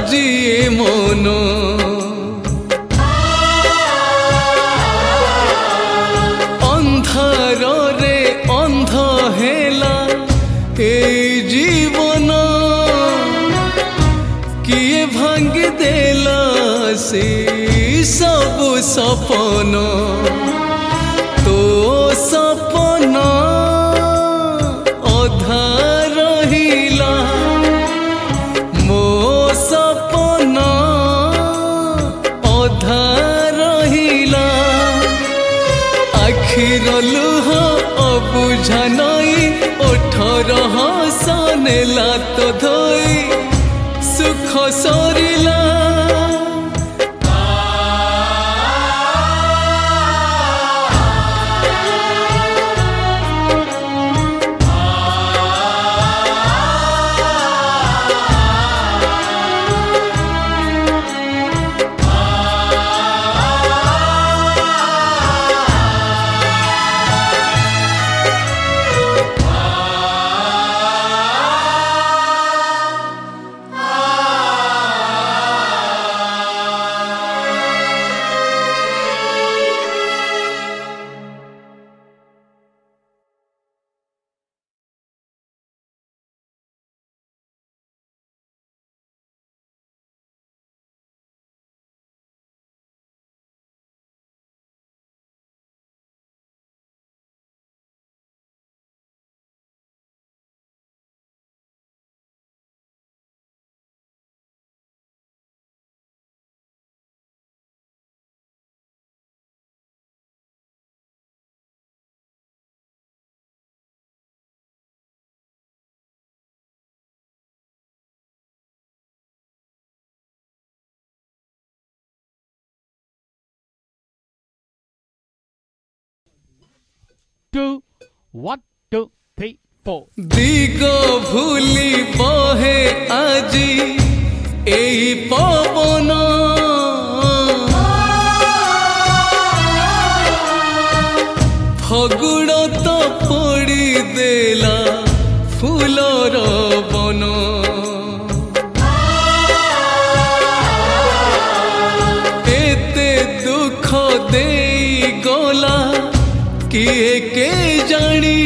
जिए मन अंधार रे अंध हेला ए जीवन किए भांगी देला से सब सपन तो सपन अधा रहिला मो सपन अधा रहिला आखिर लुह अबुझा नई ओठर हसनेला तो धोई सुख सरिला Two, 1, 2, 3, 4 दिग भूली बहे आजी एई पवन फगुण तो पड़ी देला फूलर बन एते दुख देई गला किए के जानी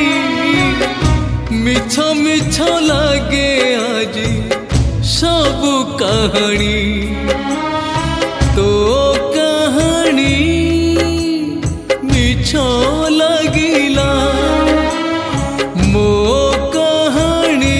मिछ मिछ लागे आज सब कहानी तो कहानी मिछ लगिला मो कहानी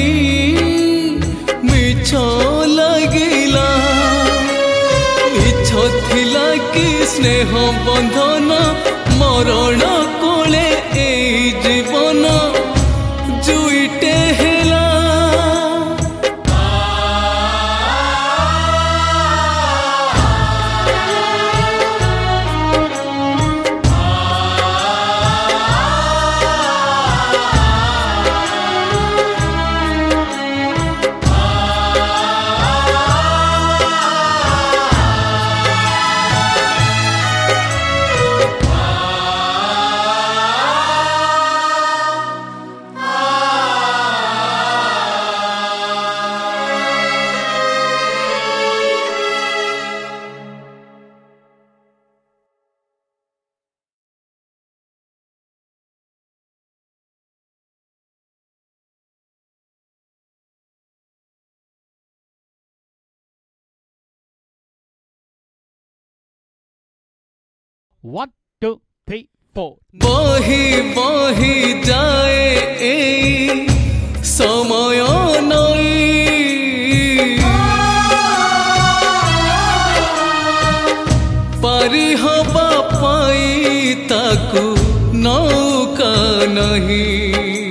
मिछ लगिला मिछ थिला कि स्नेह बंधन मरण कोले ए जीवन जुईटे हेला One, 2, 3, 4 बही बही जाए ए समय नई पारी हवा पाई ताकू नौका नहीं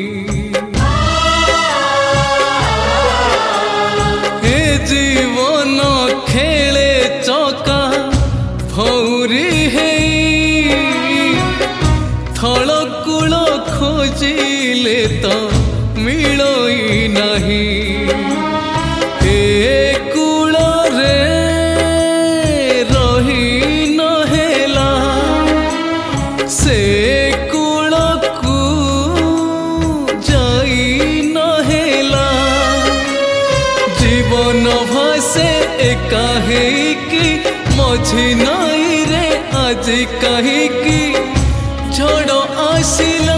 हे जीवन खेले चौका भौरी है थल कूल खोजिले तो से एका कि मझी नई रे आज कहीं कि झड़ आसिला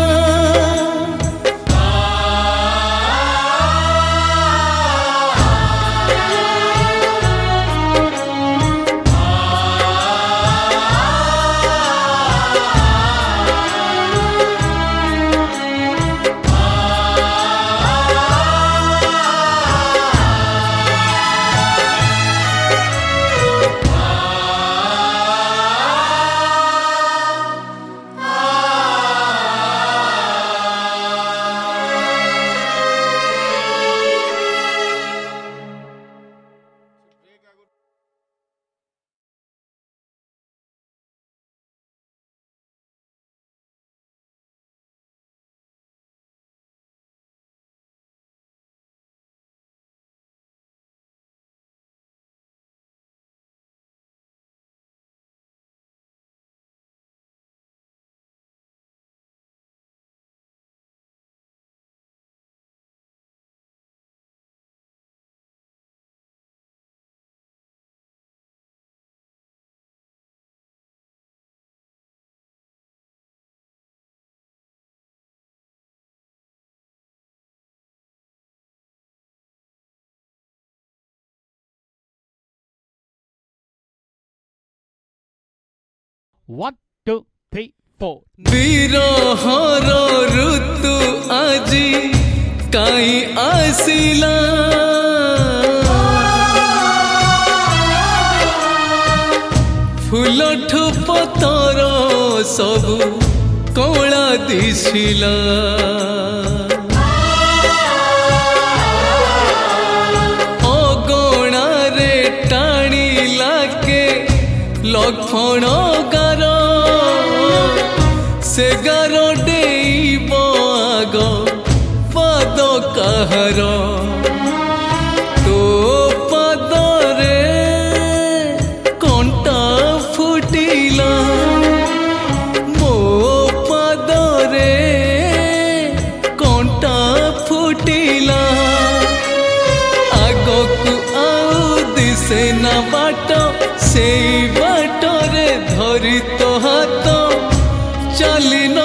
One, two, three, four. विरहर ऋतु आजी काई आसिला फूल पतर सबु कौला दिशिला अगणा रे टाणी लाके लक्षण गार से गार डेइब आग पाद काहार तो पादरे कंटा फुटिला मो पादरे कंटा फुटिला आगकु आउ दिसे ना बाट से बाटरे धरी तो हाथ चली